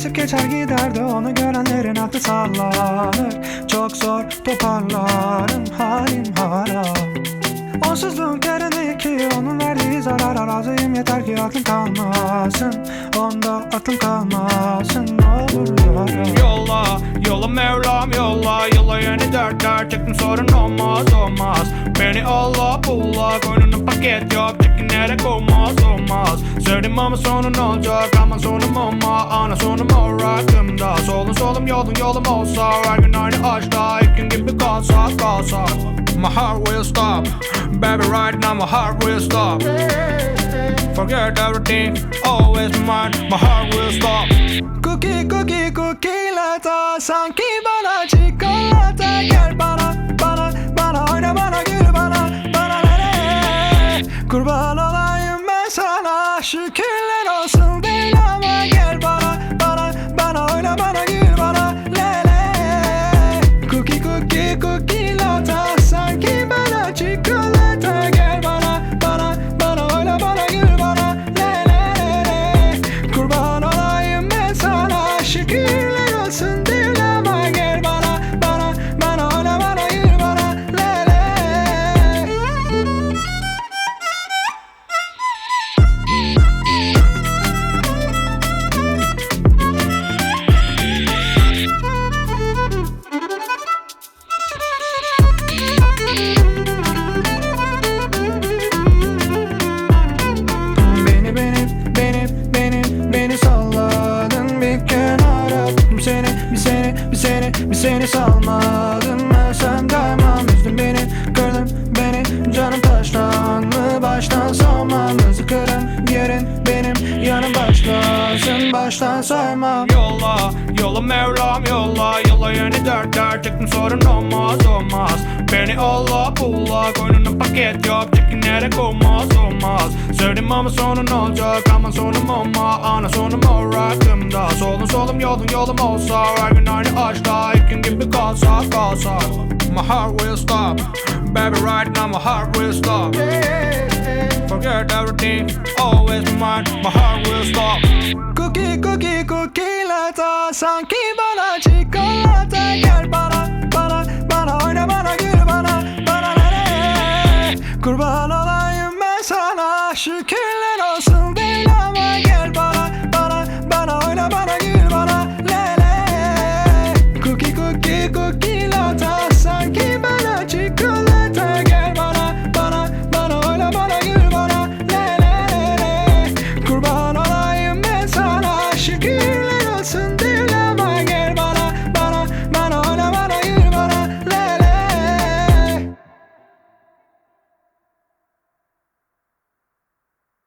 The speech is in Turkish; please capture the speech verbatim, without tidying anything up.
Kesip geçer gider de onu görenlerin aklı sallanır. Çok zor toparlarım, halim harap. Onsuzluğun kereni iki, onun verdiği zarara razıyım. Yeter ki aklım kalmasın, onda aklım kalmasın. Ne olur yara. Yolla, yolla Mevlam yolla. Yolla yeni dertler, çektim sorun olmaz olmaz. Beni Allah bulla, koynuna paket yok. Çekinerek olmaz olmaz. Sevdim ama sonun olacak, ama sonum olma. Ana sonum orakımda. Solun solum yolun yolum olsa. Her gün aynı aşkta, ilk gün gibi kalsak kalsak. My heart will stop, baby right now my heart will stop. Forget everything, always mine, my heart will stop. Cookie cookie cookie'lata, sanki bana çikolata. Gel bana bana bana oyna bana gül bana bana nere. Kurban olayım ben sana, şükürler olsun değil ama. Gel bana bana bana oyna bana gül bana lele. Cookie cookie cookie'lata, sanki bana çikolata. Gel bana bana bana oyna bana gül bana lele. Kurban olayım ben sana, şükürler olsun değil ama. Gel bana bana bana oyna bana gül bana lele. Beni beni beni beni beni salladın bir kenara. Bir seni bir seni bir seni bir seni salmadım. Ben sen kaymam, üzdün beni, kırdın beni. Canım taştan mı baştan savmam. Hızlı kırın yerin benim yanım başlasın, baştan saymam. Yolla, yolla Mevlam yolla. Yolla yeni dertler, çektim sorun olmaz olmaz. Beni Allah bulla, koynuna paket yok. Çekinerek olmaz olmaz. Sevdim ama sonun olacak, ama sonum olma. Ana sonum orakımda. Solun solum yolun yolum olsa. Her gün aynı aşkta, ilk gün gibi kalsak kalsak. My heart will stop, baby right now my heart will stop. Forget everything, always mine, my heart will stop. Cookie cookie cookie'lata, sanki bana çikolata. Gel bana bana bana oyna bana gül bana bana nere. Kurban olayım ben sana, şükür